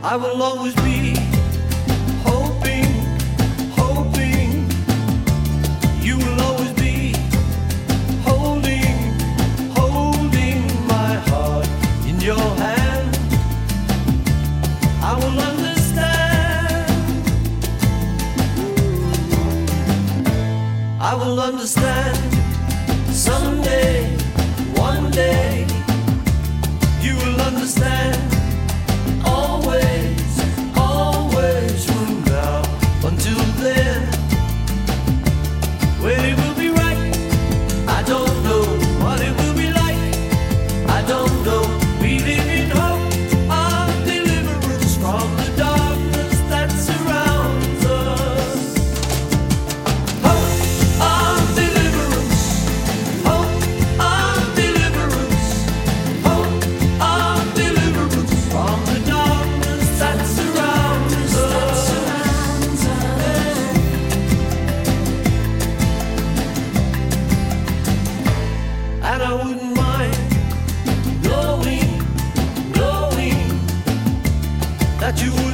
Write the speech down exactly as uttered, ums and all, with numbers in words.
I will always be hoping, hoping. You will always be holding, holding my heart in your hand. I will understand. I will understand someday, one day. You will understand. Always, always from now until then. When it will be right, I don't know. What it will be like, I don't know. We live in hope of deliverance from the darkness that surrounds us. Hope of deliverance, hope of deliverance, hope of deliverance from the darkness that surrounds us. And I wouldn't mind knowing, knowing that you